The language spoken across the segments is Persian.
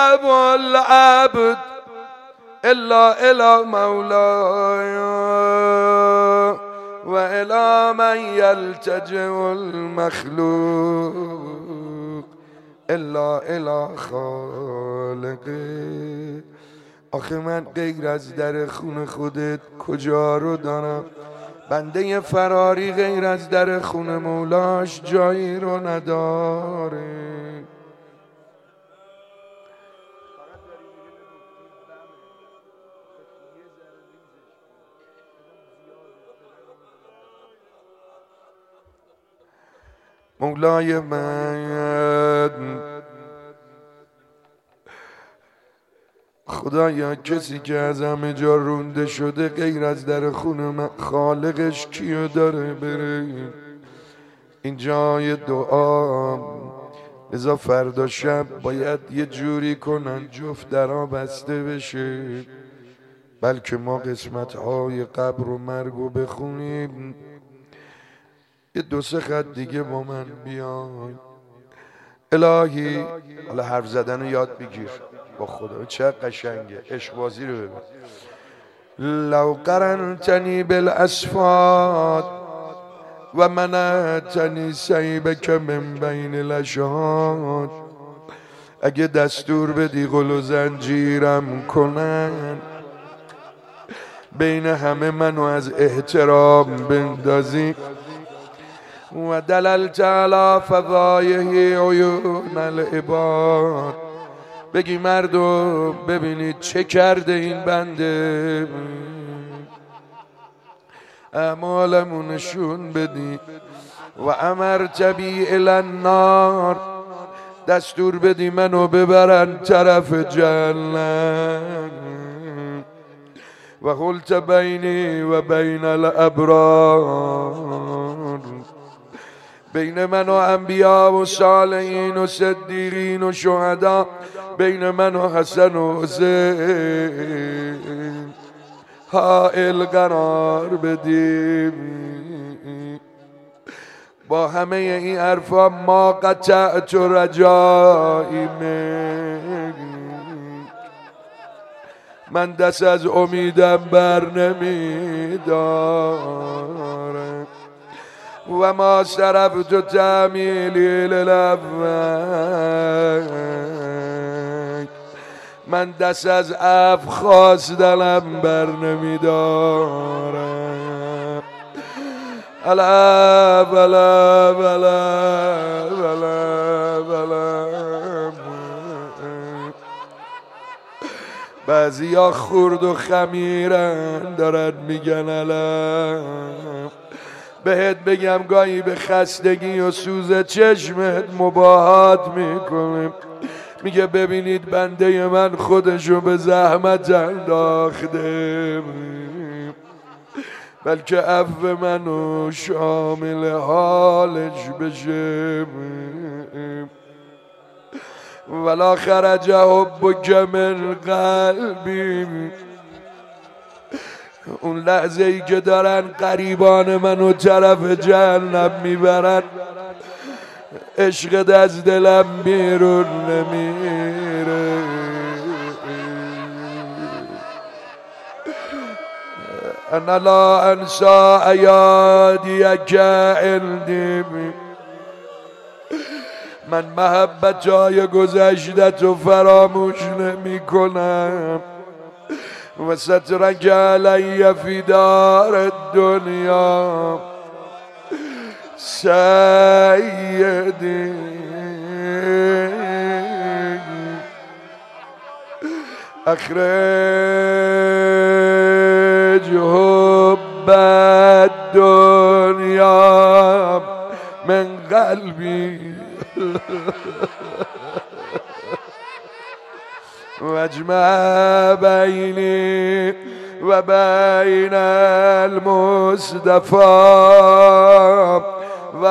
يذهب العبد إلا إلى مولاي وإلى من يلتجئ المخلوق إلا إلى خالقه. آخه من غیر از در خون خودت کجا رو دارم؟ بنده فراری غیر از در خون مولاش جایی رو نداره. مولای من خدایا کسی که از همه جا رونده شده غیر از در خون من خالقش کیو داره بره؟ این جای دعا، لذا فردا شب باید یه جوری کنن جفت درا بسته بشه، بلکه ما قسمت‌های قبر و مرگو بخونیم. یه دو سه خط دیگه با من بیای. الهی، حالا حرف زدن رو یاد بگیر با خدا، چه قشنگه، عشق بازی رو ببین. لو قرنتنی بالاسفاد و منعتنی سیبک من بین الاشهاد، اگه دستور بدی غل و زنجیرم کنن، بین همه منو از احترام بندازی، و دللت علی فضایه عیون العباد، بگی مردم ببینید چه کرده این بنده، اعمالمو نشون بدی. و امرت بی الی النار، دستور بدی منو ببرن طرف جهنم. و قلت بینی و بین الابرار، بین من و انبیا و صالحین و صدیقین و شهدا، بین من و حسن و حسین حائل قرار بدیم. با همه این حرفا ما قطعت رجایی من دست از امیدم بر نمیدارم. و ما صرفت تعمیلی للافوک، من دست از عفو خواستنم بر نمیدارم. الا بلا بلا بلا بلا. بعضیا خورد و خمیرن دارن میگن الم، بهت بگم گاهی به خستگی و سوز چشمت مباهات میکنه. میگه ببینید بنده من خودشو به زحمت انداخته، بلکه عفو منو شامل حالش بشه. ولا خرج حبک من قلبی، اون لحظه ای که دارن قریبان منو طرف جهنم میبرن، عشقت از دلم بیرون نمیره. انا لا انسا ایادیک عندی، من محبت های گذشتت رو فراموش نمی کنم. و سترک علی فی دار الدنیا سیدی، اخرج حب الدنیا من قلبی واجمع بینی و بین المصطفى و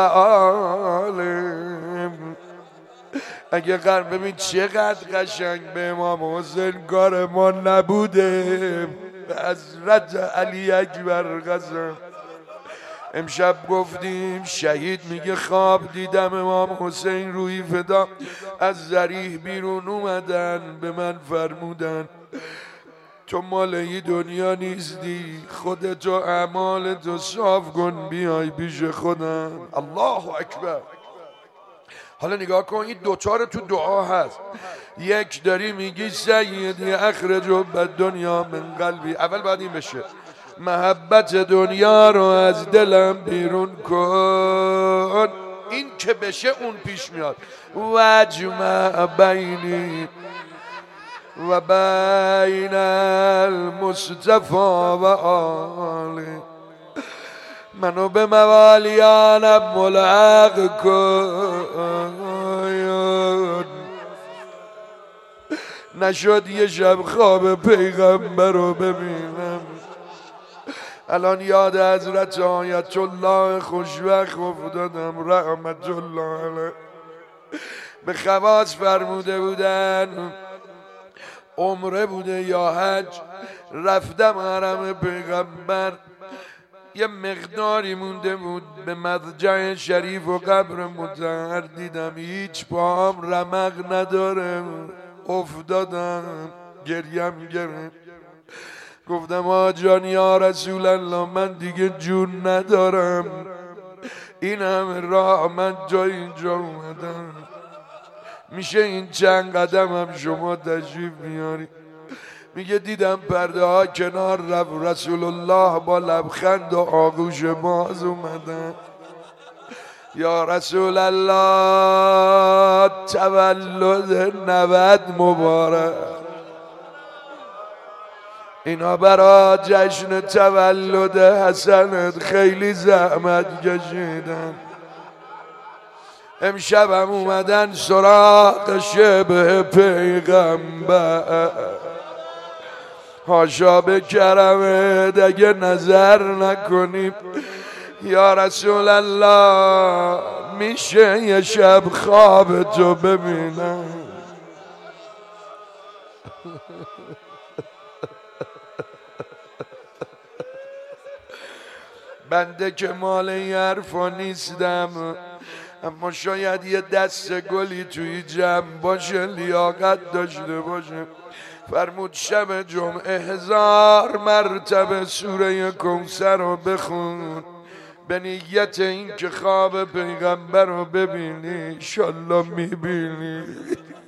آلم. اگه ببین چقدر قشنگ به امام حسین کار ما نبوده. حضرت علی اکبر قسم امشب گفتیم شهید میگه خواب دیدم امام حسین روی فدا از ذریح بیرون اومدن، به من فرمودن تو مال این دنیا نیستی، خودتو اعمالتو صاف کن بیای پیش خودم. الله اکبر. حالا نگاه کن، این دوچار تو دعا هست. یک داری میگی سیدی اخرج بد دنیا من قلبی، اول باید این بشه محبت دنیا رو از دلم بیرون کن. این که بشه اون پیش میاد وجمع بینی و بین المصطفى و آله، منو به موالیانم ملحق کن. نشد یه شب خواب پیغمبر رو ببینم. الان یاد حضرت آیت الله خوشوقت افتادم رحمت الله علیه. به خواص فرموده بودن، عمره بوده یا حج، رفتم حرم پیغمبر، یه مقداری مونده بود به مضجع شریف و قبر مطهر، دیدم هیچ پاهم رمق نداره، افتادم گریم گرم. گفتم آجان یا رسول الله من دیگه جون ندارم، این همه راه من جای اینجا اومدم، میشه این چند قدم هم شما تشریف میاری؟ میگه دیدم پرده ها کنار رفت، رسول الله با لبخند و آغوش باز اومدن. یا رسول الله تولد 90 مبارک. اینا برا جشن تولد حسنت خیلی زحمت کشیدن. امشبم اومدن سراغ شبه پیغمبر، حاشا به کرمت اگه نظر نکنیم. یا رسول الله میشه یه شب خواب تو ببینم؟ بنده که مال این حرفا نیستم، اما شاید یه دست گلی توی جمع باشه، لیاقت داشته باشه. فرمود شب جمعه 1000 مرتبه سوره کوثر رو بخون به نیت این که خواب پیغمبر رو ببینی. انشالله میبینی.